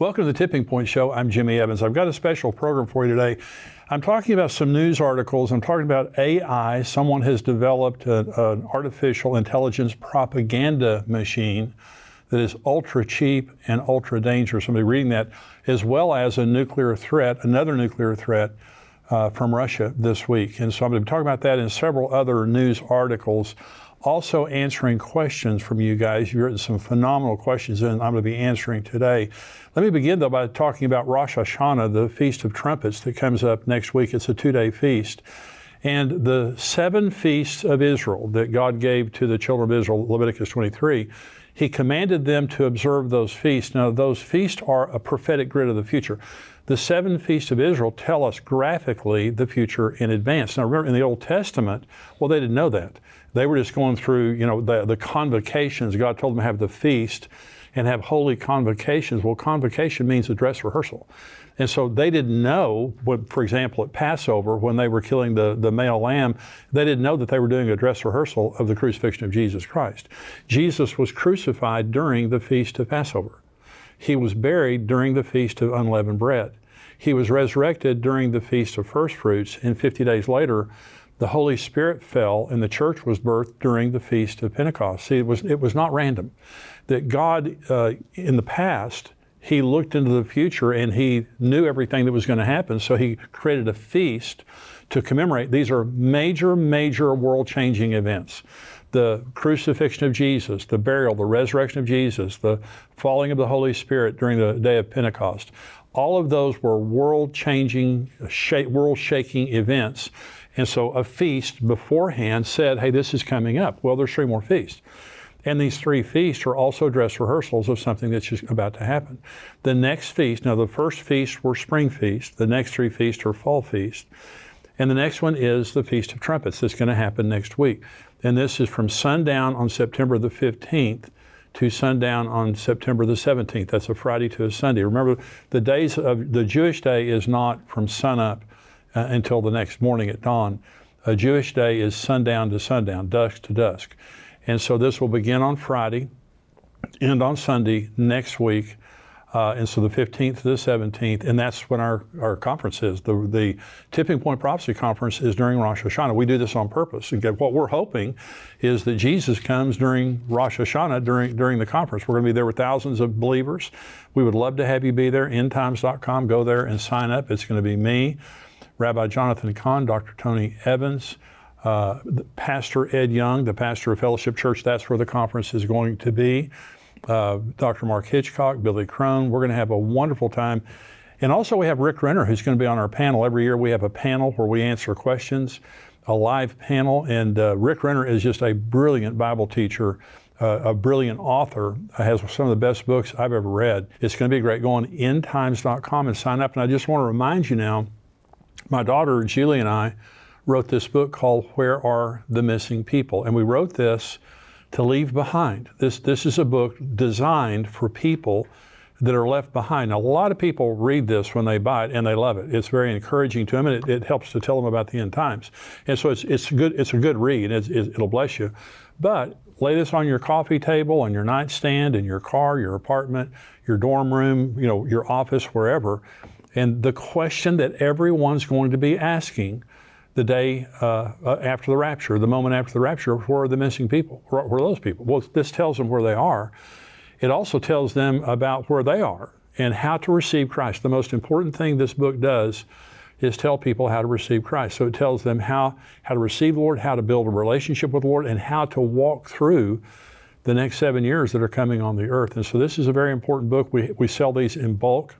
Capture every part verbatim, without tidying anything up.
Welcome to the Tipping Point Show. I'm Jimmy Evans. I've got a special program for you today. I'm talking about some news articles. I'm talking about A I. Someone has developed a, an artificial intelligence propaganda machine that is ultra cheap and ultra dangerous. I'm going to be reading that, as well as a nuclear threat, another nuclear threat uh, from Russia this week. And so I'm going to be talking about that in several other news articles. Also answering questions from you guys. You've written some phenomenal questions, and I'm going to be answering today. Let me begin, though, by talking about Rosh Hashanah, the Feast of Trumpets that comes up next week. It's a two-day feast. And the seven feasts of Israel that God gave to the children of Israel, Leviticus twenty-three, He commanded them to observe those feasts. Now, those feasts are a prophetic grid of the future. The seven feasts of Israel tell us graphically the future in advance. Now, remember, in the Old Testament, well, they didn't know that. They were just going through, you know, the, the convocations. God told them to have the feast and have holy convocations. Well, convocation means a dress rehearsal. And so they didn't know, what, for example, at Passover, when they were killing the, the male lamb, they didn't know that they were doing a dress rehearsal of the crucifixion of Jesus Christ. Jesus was crucified during the Feast of Passover. He was buried during the Feast of Unleavened Bread. He was resurrected during the Feast of First Fruits, and fifty days later, the Holy Spirit fell and the church was birthed during the Feast of Pentecost. See, it was, it was not random. That God, uh, in the past, He looked into the future and He knew everything that was going to happen, so He created a feast to commemorate. These are major, major world-changing events. The crucifixion of Jesus, the burial, the resurrection of Jesus, the falling of the Holy Spirit during the day of Pentecost. All of those were world-changing, world-shaking events. And so a feast beforehand said, hey, this is coming up. Well, there's three more feasts. And these three feasts are also dress rehearsals of something that's just about to happen. The next feast, now the first feasts were spring feasts. The next three feasts are fall feasts. And the next one is the Feast of Trumpets that's going to happen next week. And this is from sundown on September the fifteenth to sundown on September the seventeenth. That's a Friday to a Sunday. Remember, the days of the Jewish day is not from sunup uh, until the next morning at dawn. A Jewish day is sundown to sundown, dusk to dusk. And so this will begin on Friday, end on Sunday next week. Uh, and so the fifteenth to the seventeenth, and that's when our, our conference is. The, the Tipping Point Prophecy Conference is during Rosh Hashanah. We do this on purpose. And what we're hoping is that Jesus comes during Rosh Hashanah, during, during the conference. We're going to be there with thousands of believers. We would love to have you be there. end times dot com. Go there and sign up. It's going to be me, Rabbi Jonathan Cahn, Doctor Tony Evans, uh, Pastor Ed Young, the pastor of Fellowship Church. That's where the conference is going to be. Uh, Doctor Mark Hitchcock, Billy Crone. We're going to have a wonderful time. And also we have Rick Renner, who's going to be on our panel. Every year we have a panel where we answer questions, a live panel. And uh, Rick Renner is just a brilliant Bible teacher, uh, a brilliant author, uh, has some of the best books I've ever read. It's going to be great. Go on end times dot com and sign up. And I just want to remind you now, my daughter Julie and I wrote this book called Where Are the Missing People? And we wrote this to leave behind. This this is a book designed for people that are left behind. Now, a lot of people read this when they buy it and they love it. It's very encouraging to them, and it, it helps to tell them about the end times. And so it's it's good it's a good read. It's, it, it'll bless you. But lay this on your coffee table, on your nightstand, in your car, your apartment, your dorm room, you know, your office, wherever. And the question that everyone's going to be asking the day uh, after the rapture, the moment after the rapture, where are the missing people? Where, where are those people? Well, this tells them where they are. It also tells them about where they are and how to receive Christ. The most important thing this book does is tell people how to receive Christ. So it tells them how, how to receive the Lord, how to build a relationship with the Lord, and how to walk through the next seven years that are coming on the earth. And so this is a very important book. We, we sell these in bulk.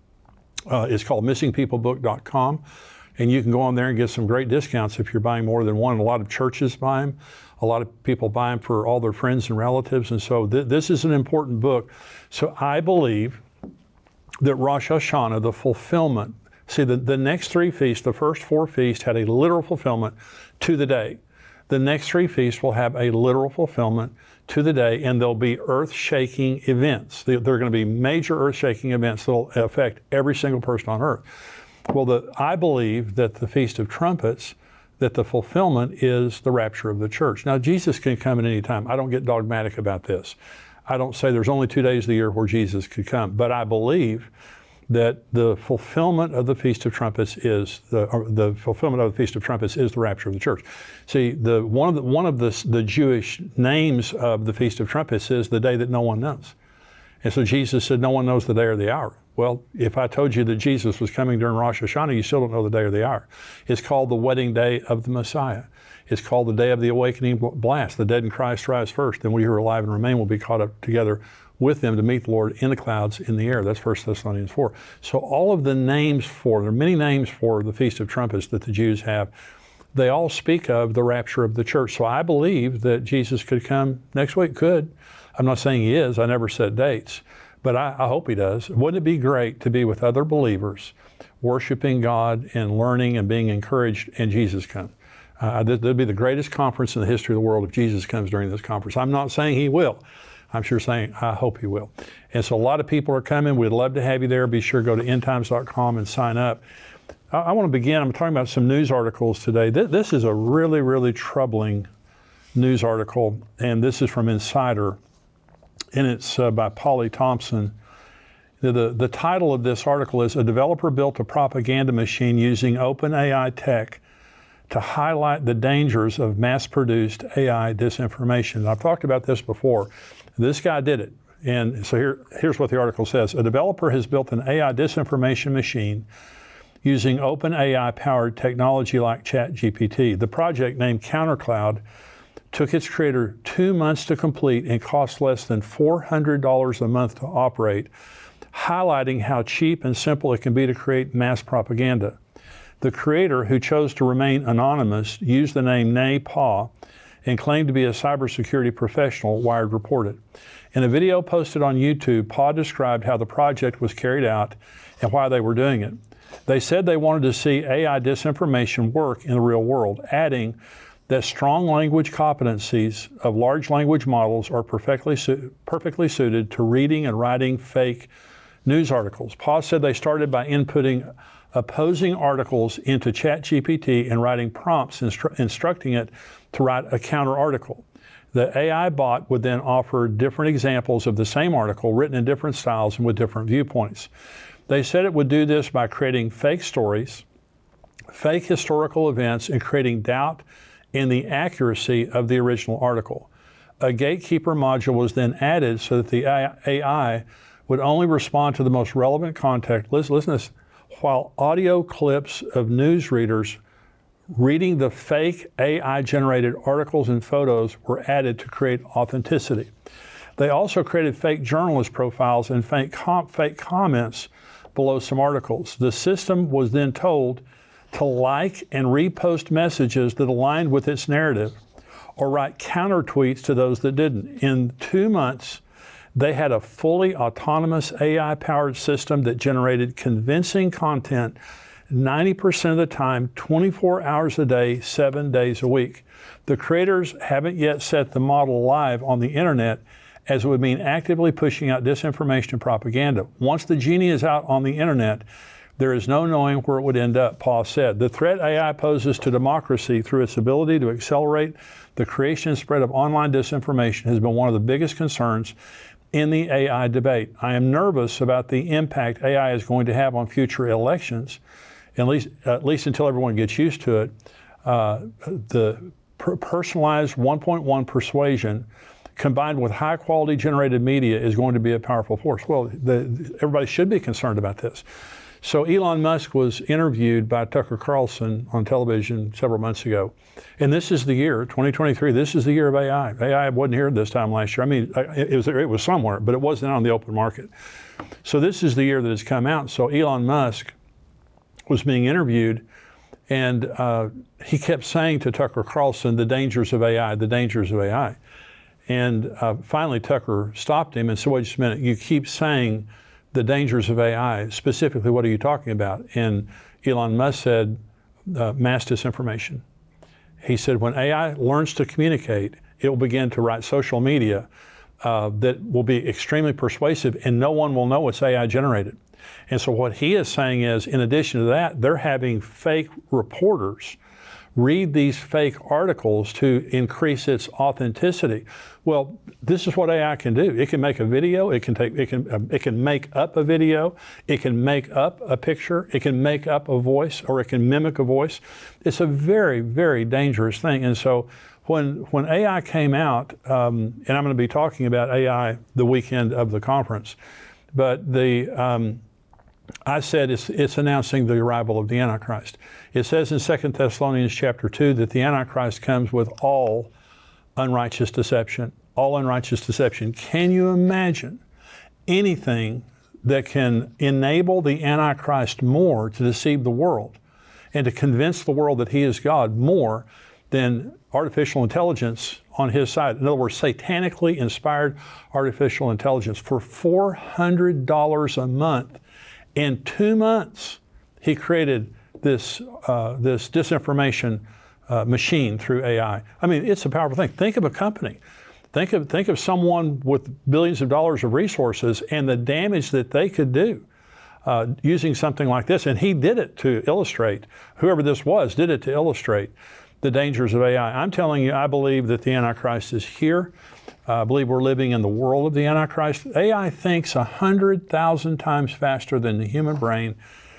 Uh, it's called missing people book dot com. And you can go on there and get some great discounts if you're buying more than one. A lot of churches buy them. A lot of people buy them for all their friends and relatives. And so th- this is an important book. So I believe that Rosh Hashanah, the fulfillment, see the, the next three feasts, the first four feasts had a literal fulfillment to the day. The next three feasts will have a literal fulfillment to the day, and there'll be earth-shaking events. They're going to be major earth-shaking events that will affect every single person on earth. Well, the, I believe that the Feast of Trumpets, that the fulfillment is the rapture of the church. Now, Jesus can come at any time. I don't get dogmatic about this. I don't say there's only two days of the year where Jesus could come, but I believe that the fulfillment of the Feast of Trumpets is the or the fulfillment of the Feast of Trumpets is the rapture of the church. See, the one of the one of the the Jewish names of the Feast of Trumpets is the day that no one knows. And so Jesus said, no one knows the day or the hour. Well, if I told you that Jesus was coming during Rosh Hashanah, you still don't know the day or the hour. It's called the wedding day of the Messiah. It's called the day of the awakening blast. The dead in Christ rise first. Then we who are alive and remain will be caught up together with them to meet the Lord in the clouds in the air. That's First Thessalonians four. So all of the names for, there are many names for the Feast of Trumpets that the Jews have. They all speak of the rapture of the church. So I believe that Jesus could come next week. Could. I'm not saying he is. I never set dates. But I, I hope he does. Wouldn't it be great to be with other believers, worshiping God and learning and being encouraged, and Jesus comes? Uh, that'd be the greatest conference in the history of the world if Jesus comes during this conference. I'm not saying he will. I'm sure saying, I hope he will. And so a lot of people are coming. We'd love to have you there. Be sure to go to end times dot com and sign up. I, I want to begin. I'm talking about some news articles today. Th- this is a really, really troubling news article, and this is from Insider, and it's uh, by Polly Thompson. The, the, the title of this article is, A Developer Built a Propaganda Machine Using OpenAI Tech to Highlight the Dangers of Mass-Produced A I Disinformation. And I've talked about this before. This guy did it. And so here, here's what the article says. A developer has built an A I disinformation machine using OpenAI-powered technology like ChatGPT. The project, named CounterCloud, took its creator two months to complete and cost less than four hundred dollars a month to operate, highlighting how cheap and simple it can be to create mass propaganda. The creator, who chose to remain anonymous, used the name Nay Pa and claimed to be a cybersecurity professional, Wired reported. In a video posted on YouTube, Pa described how the project was carried out and why they were doing it. They said they wanted to see A I disinformation work in the real world, adding that strong language competencies of large language models are perfectly, su- perfectly suited to reading and writing fake news articles. Pa said they started by inputting opposing articles into ChatGPT and writing prompts instru- instructing it to write a counter article. The A I bot would then offer different examples of the same article written in different styles and with different viewpoints. They said it would do this by creating fake stories, fake historical events, and creating doubt in the accuracy of the original article. A gatekeeper module was then added so that the A I would only respond to the most relevant content. Listen, listen to this. While audio clips of news readers reading the fake A I-generated articles and photos were added to create authenticity. They also created fake journalist profiles and fake, com- fake comments below some articles. The system was then told to like and repost messages that aligned with its narrative or write counter tweets to those that didn't. In two months, they had a fully autonomous A I-powered system that generated convincing content ninety percent of the time, twenty-four hours a day, seven days a week. The creators haven't yet set the model live on the internet, as it would mean actively pushing out disinformation and propaganda. Once the genie is out on the internet, there is no knowing where it would end up, Paul said. The threat A I poses to democracy through its ability to accelerate the creation and spread of online disinformation has been one of the biggest concerns in the A I debate. I am nervous about the impact A I is going to have on future elections, at least, at least until everyone gets used to it. Uh, the per- personalized one point one persuasion combined with high quality generated media is going to be a powerful force. Well, the, everybody should be concerned about this. So Elon Musk was interviewed by Tucker Carlson on television several months ago. And this is the year, twenty twenty-three, this is the year of A I. A I wasn't here this time last year. I mean, it was, it was somewhere, but it wasn't on the open market. So this is the year that it's come out. So Elon Musk was being interviewed, and uh, he kept saying to Tucker Carlson, the dangers of A I, the dangers of A I. And uh, finally Tucker stopped him and said, wait just a minute, you keep saying the dangers of A I, specifically what are you talking about? And Elon Musk said, uh, mass disinformation. He said, when A I learns to communicate, it will begin to write social media uh, that will be extremely persuasive, and no one will know it's A I generated. And so what he is saying is, in addition to that, they're having fake reporters read these fake articles to increase its authenticity. Well, this is what A I can do. It can make a video. It can take. It can. Uh, it can make up a video. It can make up a picture. It can make up a voice, or it can mimic a voice. It's a very, very dangerous thing. And so, when when A I came out, um, and I'm going to be talking about A I the weekend of the conference, but the um, I said it's, it's announcing the arrival of the Antichrist. It says in Second Thessalonians chapter two that the Antichrist comes with all unrighteous deception, all unrighteous deception. Can you imagine anything that can enable the Antichrist more to deceive the world and to convince the world that he is God more than artificial intelligence on his side? In other words, satanically inspired artificial intelligence. For four hundred dollars a month, in two months, he created this uh, this disinformation uh, machine through A I. I mean, it's a powerful thing. Think of a company. Think of think of someone with billions of dollars of resources and the damage that they could do uh, using something like this. And he did it to illustrate, whoever this was, did it to illustrate the dangers of A I. I'm telling you, I believe that the Antichrist is here. Uh, I believe we're living in the world of the Antichrist. A I thinks one hundred thousand times faster than the human brain,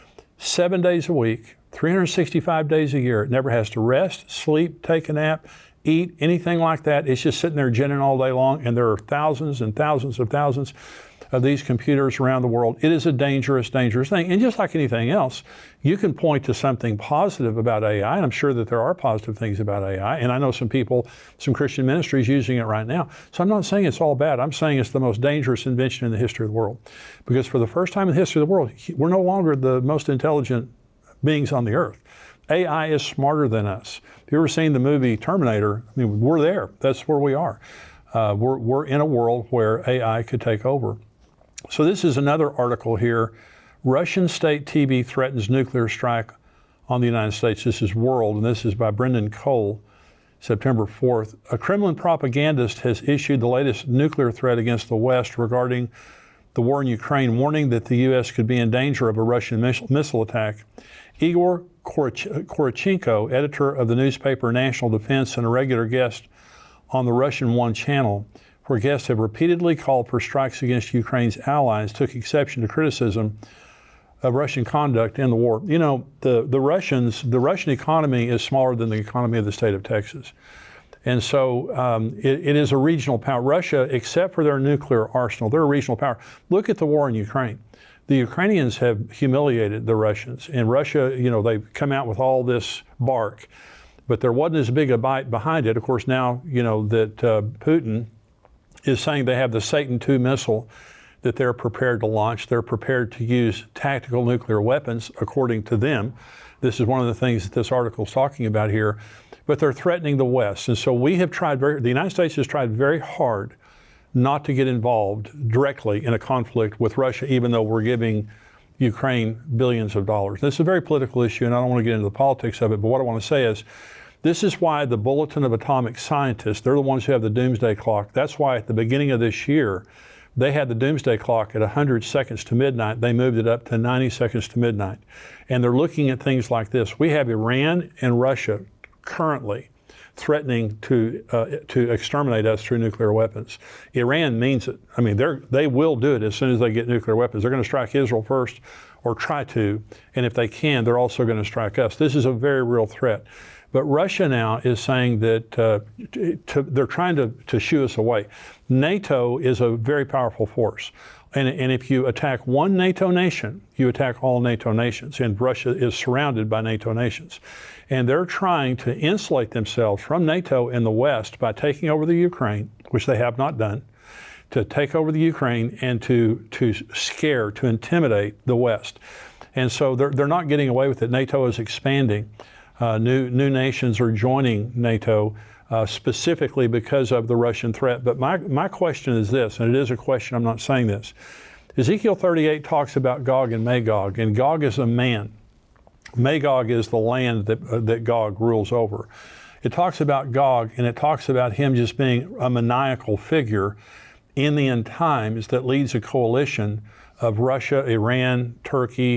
seven days a week, three hundred sixty-five days a year. It never has to rest, sleep, take a nap, eat, anything like that. It's just sitting there ginning all day long, and there are thousands and thousands of thousands of these computers around the world. It is a dangerous, dangerous thing. And just like anything else, you can point to something positive about A I, and I'm sure that there are positive things about A I, and I know some people, some Christian ministries using it right now. So I'm not saying it's all bad. I'm saying it's the most dangerous invention in the history of the world. Because for the first time in the history of the world, we're no longer the most intelligent beings on the earth. A I is smarter than us. If you've ever seen the movie Terminator, I mean, we're there. That's where we are. Uh, we're, we're in a world where A I could take over. So this is another article here. Russian state T V threatens nuclear strike on the United States. This is World, and this is by Brendan Cole, September fourth. A Kremlin propagandist has issued the latest nuclear threat against the West regarding the war in Ukraine, warning that the U S could be in danger of a Russian missile attack. Igor Korochenko, editor of the newspaper National Defense and a regular guest on the Russian One channel, where guests have repeatedly called for strikes against Ukraine's allies, took exception to criticism of Russian conduct in the war. You know, the, the Russians, the Russian economy is smaller than the economy of the state of Texas. And so um, it, it is a regional power. Russia, except for their nuclear arsenal, they're a regional power. Look at the war in Ukraine. The Ukrainians have humiliated the Russians. In Russia, you know, they've come out with all this bark, but there wasn't as big a bite behind it. Of course, now, you know, that uh, Putin is saying they have the Satan two missile that they're prepared to launch. They're prepared to use tactical nuclear weapons, according to them. This is one of the things that this article is talking about here. But they're threatening the West. And so we have tried, very, the United States has tried very hard not to get involved directly in a conflict with Russia, even though we're giving Ukraine billions of dollars. This is a very political issue, and I don't want to get into the politics of it, but what I want to say is, this is why the Bulletin of Atomic Scientists, they're the ones who have the doomsday clock. That's why at the beginning of this year, they had the doomsday clock at one hundred seconds to midnight. They moved it up to ninety seconds to midnight. And they're looking at things like this. We have Iran and Russia currently threatening to uh, to exterminate us through nuclear weapons. Iran means it. I mean, they're, they will do it as soon as they get nuclear weapons. They're going to strike Israel first, or try to. And if they can, they're also going to strike us. This is a very real threat. But Russia now is saying that uh, to, they're trying to, to shoo us away. NATO is a very powerful force. And, and if you attack one NATO nation, you attack all NATO nations. And Russia is surrounded by NATO nations. And they're trying to insulate themselves from NATO in the West by taking over the Ukraine, which they have not done, to take over the Ukraine and to, to scare, to intimidate the West. And so they're, they're not getting away with it. NATO is expanding. Uh, new new nations are joining NATO uh, specifically because of the Russian threat. But my, my question is this, and it is a question, I'm not saying this. Ezekiel thirty-eight talks about Gog and Magog, and Gog is a man. Magog is the land that, uh, that Gog rules over. It talks about Gog, and it talks about him just being a maniacal figure in the end times that leads a coalition of Russia, Iran, Turkey,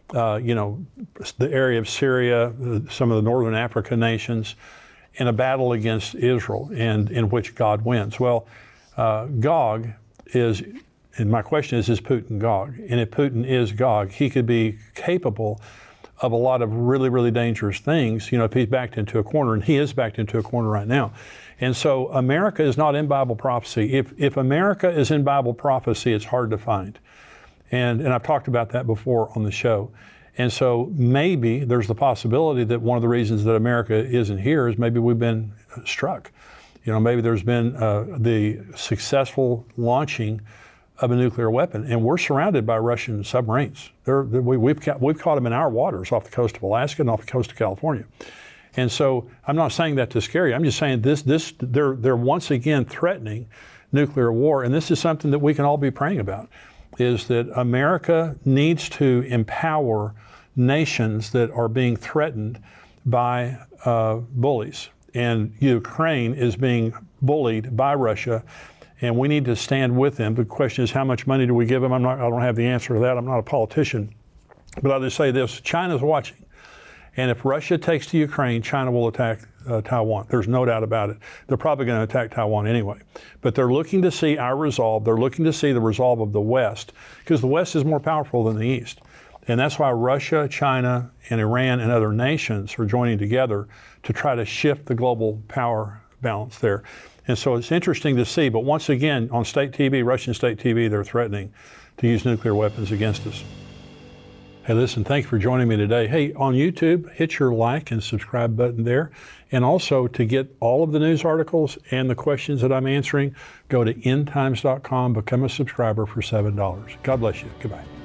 uh, you know, the area of Syria, some of the northern Africa nations, in a battle against Israel, and in which God wins. Well, uh, Gog is, and my question is, is Putin Gog? And if Putin is Gog, he could be capable of a lot of really, really dangerous things, you know, if he's backed into a corner, and he is backed into a corner right now. And so America is not in Bible prophecy. If, if America is in Bible prophecy, it's hard to find. And, and I've talked about that before on the show. And so maybe there's the possibility that one of the reasons that America isn't here is maybe we've been struck. You know, maybe there's been uh, the successful launching of a nuclear weapon, and we're surrounded by Russian submarines. They're, they're, we, we've, ca- we've caught them in our waters off the coast of Alaska and off the coast of California. And so I'm not saying that to scare you. I'm just saying this, this, they're, they're once again threatening nuclear war, and this is something that we can all be praying about, is that America needs to empower nations that are being threatened by uh, bullies. And Ukraine is being bullied by Russia, and we need to stand with them. The question is, how much money do we give them? I'm not, I don't have the answer to that. I'm not a politician. But I'll just say this, China's watching. And if Russia takes to Ukraine, China will attack uh, Taiwan. There's no doubt about it. They're probably going to attack Taiwan anyway. But they're looking to see our resolve. They're looking to see the resolve of the West, because the West is more powerful than the East. And that's why Russia, China, and Iran and other nations are joining together to try to shift the global power balance there. And so it's interesting to see. But once again, on state T V, Russian state T V, they're threatening to use nuclear weapons against us. Hey, listen, thank you for joining me today. Hey, on YouTube, hit your like and subscribe button there. And also, to get all of the news articles and the questions that I'm answering, go to end times dot com, become a subscriber for seven dollars. God bless you. Goodbye.